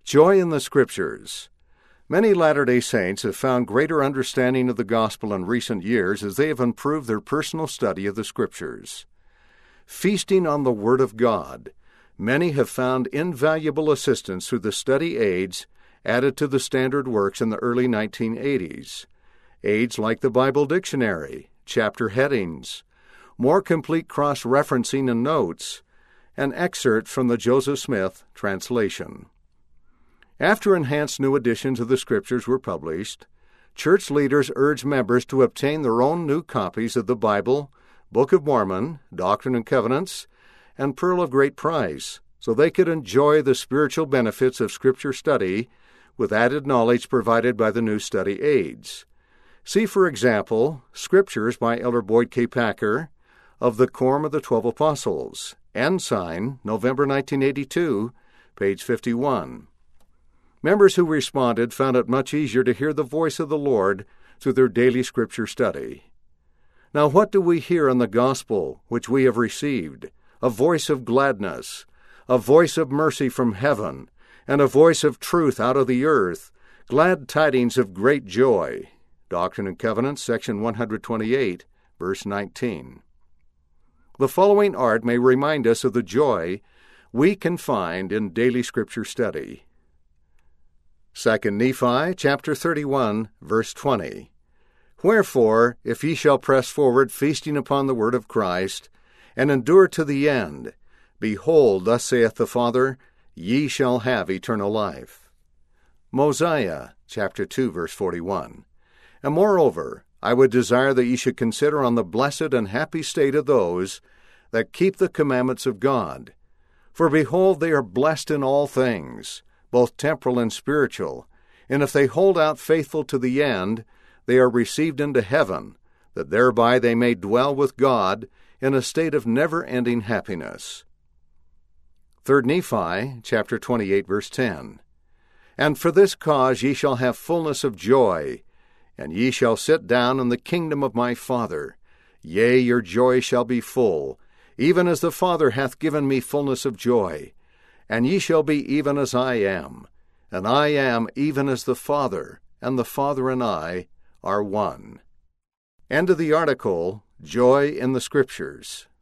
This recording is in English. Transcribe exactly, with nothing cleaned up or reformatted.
Joy in the Scriptures. Many Latter-day Saints have found greater understanding of the gospel in recent years as they have improved their personal study of the Scriptures. Feasting on the Word of God. Many have found invaluable assistance through the study aids added to the standard works in the early nineteen eighties. Aids like the Bible Dictionary, chapter headings, more complete cross-referencing and notes, an excerpt from the Joseph Smith translation. After enhanced new editions of the Scriptures were published, church leaders urged members to obtain their own new copies of the Bible, Book of Mormon, Doctrine and Covenants, and Pearl of Great Price, so they could enjoy the spiritual benefits of Scripture study with added knowledge provided by the new study aids. See, for example, Scriptures by Elder Boyd K. Packer of the Quorum of the Twelve Apostles, Ensign, November nineteen eighty-two, page fifty-one. Members who responded found it much easier to hear the voice of the Lord through their daily Scripture study. Now what do we hear in the gospel which we have received? A voice of gladness, a voice of mercy from heaven, and a voice of truth out of the earth, glad tidings of great joy. Doctrine and Covenants, section one twenty-eight, verse nineteen. The following art may remind us of the joy we can find in daily Scripture study. Second Nephi, chapter thirty-one, verse twenty. Wherefore, if ye shall press forward, feasting upon the word of Christ, and endure to the end, behold, thus saith the Father, ye shall have eternal life. Mosiah, chapter two, verse forty-one. And moreover, I would desire that ye should consider on the blessed and happy state of those that keep the commandments of God. For behold, they are blessed in all things, both temporal and spiritual, and if they hold out faithful to the end, they are received into heaven, that thereby they may dwell with God in a state of never-ending happiness. Third Nephi, chapter twenty-eight, verse ten. And for this cause ye shall have fullness of joy, and ye shall sit down in the kingdom of my Father. Yea, your joy shall be full, even as the Father hath given me fullness of joy. And ye shall be even as I am, and I am even as the Father, and the Father and I are one. End of the article, Joy in the Scriptures.